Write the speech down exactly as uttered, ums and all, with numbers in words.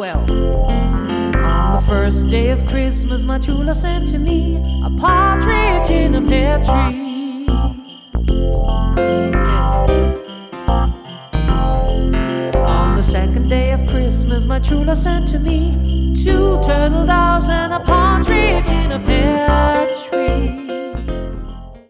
twelfth. On the first day of Christmas, my true love sent to me a partridge in a pear tree. On the second day of Christmas, my true love sent to me two turtle doves and a partridge in a pear